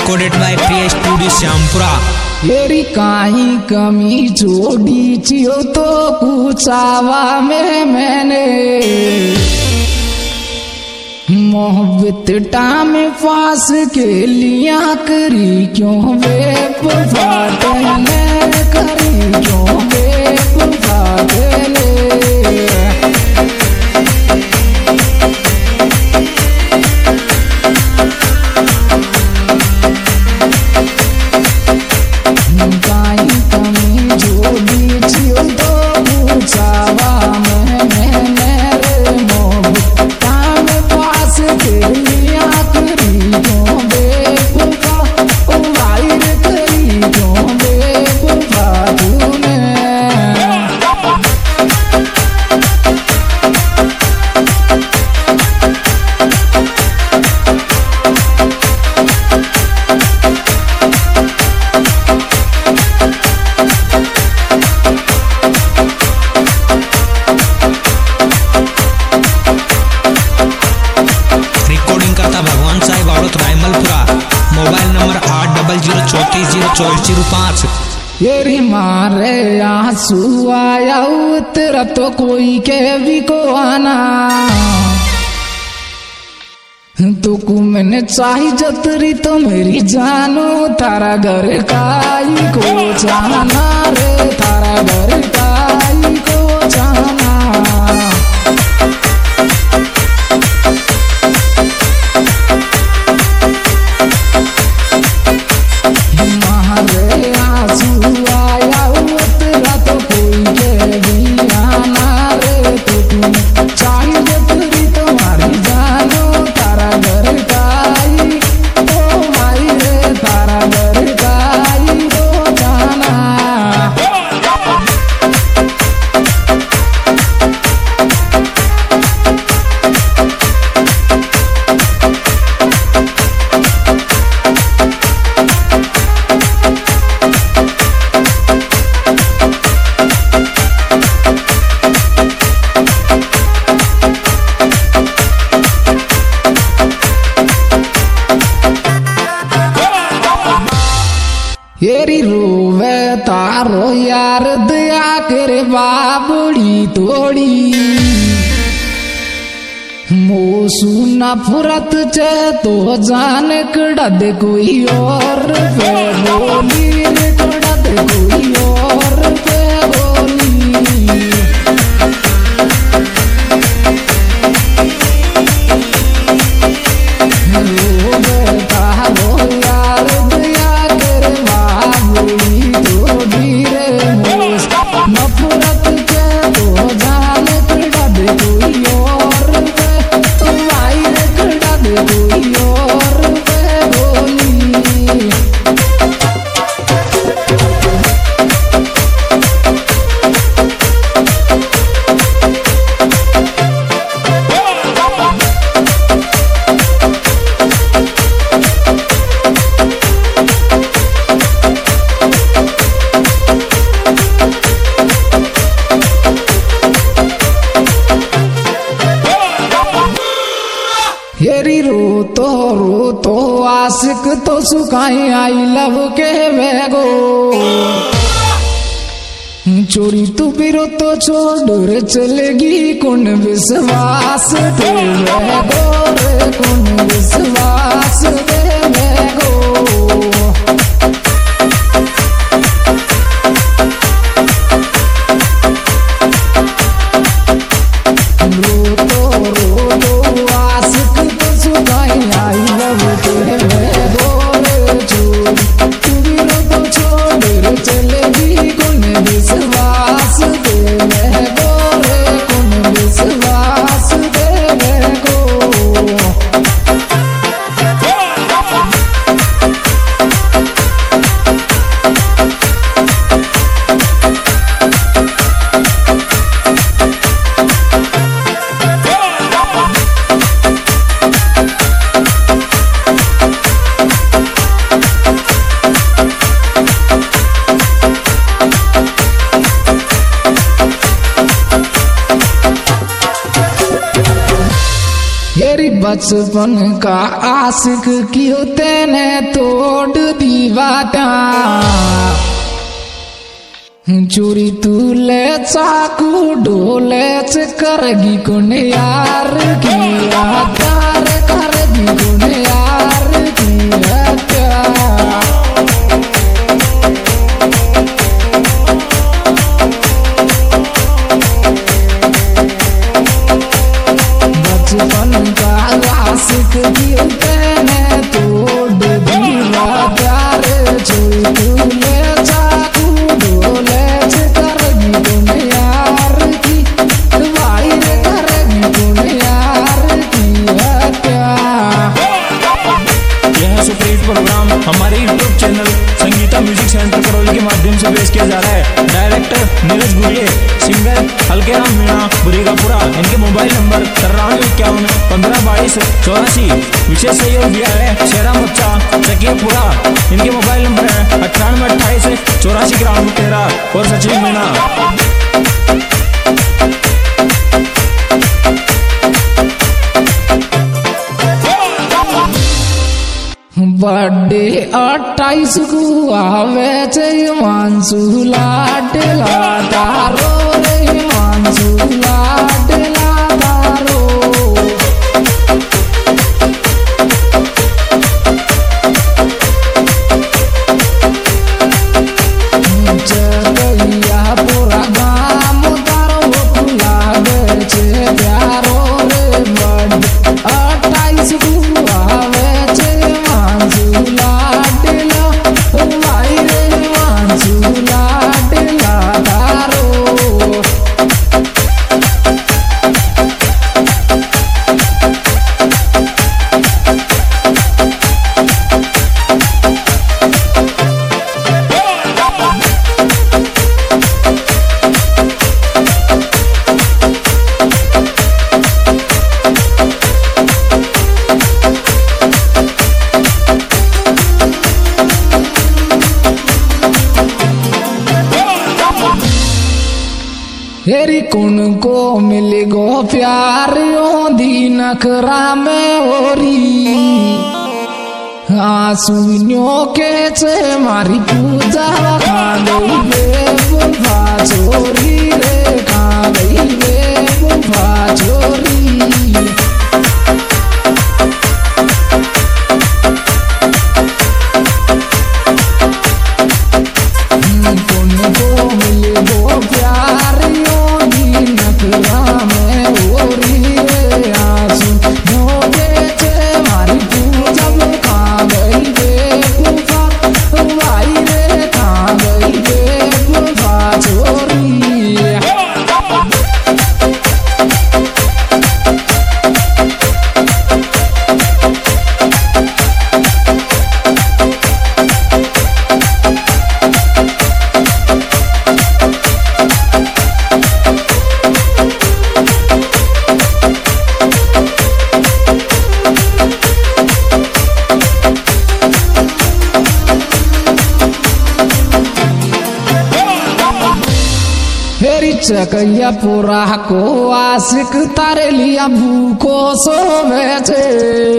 recorded by Priya Studio Syampura। तेरी काई कमी जोड़ी चियो तो कुचावा में मैंने मोहब्बत टाइम पास के लिया करी क्यों बेवफा तेने करी क्यों बेवफा तेने मोबाइल नंबर 8004304005। तेरी मारे आंसू आया तेरा तो कोई के भी को आना तो मैंने चाही जतरी तो मेरी जानो तारा घर काई को जाना रे तारा घर काई को जाना येरी रोवे तारो यार दया करे बाबड़ी तोड़ी मोसू ना फुरत चे तो जान कड़ा दे कोई और पे बोली रे कड़ा दे कोई और पे बोली रोवे तारो यार दया करे नफरत के तो जान कड़ा दे कोई और पे तो भाई रे कड़ा दे कोई और पे बोली हेरी रो तो आशिक तो सुखाई आई लव के वेगो चोरी तू बिरो तो छोड़ चलेगी कौन विश्वास दे वेगो रे कौन विश्वास दे वेगो बचपन का आशिक क्यों तेने तोड़ दी बाता चोरी तू ले चाकू ढोले से करेगी कौन यार की प्यार करेगी कौन यार की प्यार बचपन का आशिक क्यों तेने तोड़ दिया प्यार चोरी तू ले चाकू ढोले से करेगी कौन यार की भाई रे करेगी कौन यार की प्यार। यह सुपरहिट प्रोग्राम हमारे YouTube channel Sangeeta music centre Karauli के माध्यम से पेश किया जा रहा है। Director Neeraj Gudiye, singer Halkeram Meena Burigapura. इनके मोबाइल नंबर 9351 1522 84। विशेष सहयोग दिया है शेरा मच्चा चकियापुरा। इनके मोबाइल नंबर है 9828 84 ग्राम 13 और सचिन मीणा। बर्थडे 28 को आवे छे मानसू लाडला तारो रे मानसू लाडला तारो जगैया पूरा गाम तारो लागे छे प्यारो रे बर्थडे 28 को आवे छे हेरी कुण को मिलेगो प्यार दी नखरा में ओरी आंसुओं के से मारी पूजा खा गई बेवफा छोरी रे खा गई बेवफा छोरी। चकैया पूरा को आशिक तारे लिया भूखो सोवे छे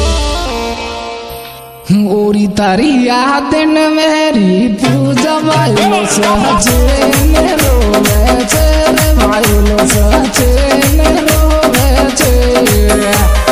ओरी तारी यादन मेरी पूजा मायो सचे ने रोवे छे रे मायो सचे ने रोवे छे।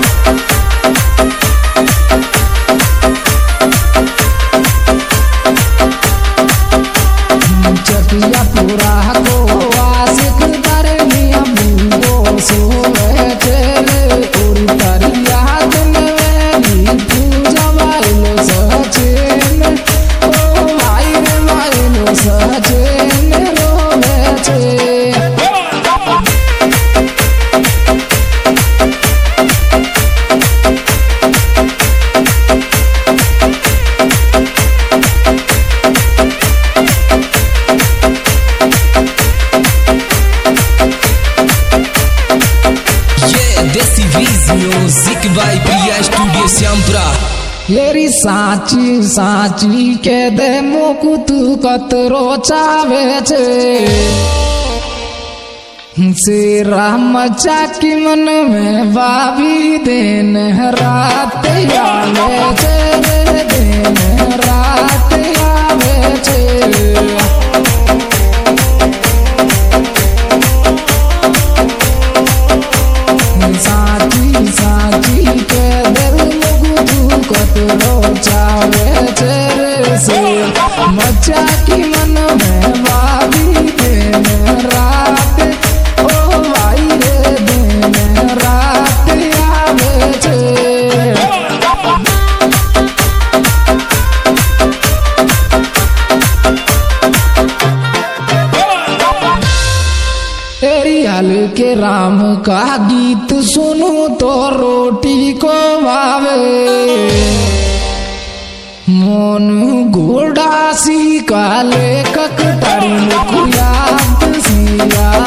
चकिया पूरा को आशिक तारे लिया भूखो सोवे छे ओरी तारी यादन मेरी पूजा मायो सचे ने ओ भाई रे मायो सचे ने रोवे छे। Music by Priya studio Shyampura. येरी साची साची के दे मुकु तू कतरो चावे छे शेरा मचा की मन में बाबी दिन रात आवे छे दिन रात आवे छे साची साची के दिल मुगु कतरो चावे छे से मचा की मन में बाबी दिन रात ओ भाई रे दिन रात आवे छे तेरी हल के राम का गीत सुनूं तो रोटी को भावे मोन घोड़ा सी का लेखक तारी मुख याद सिया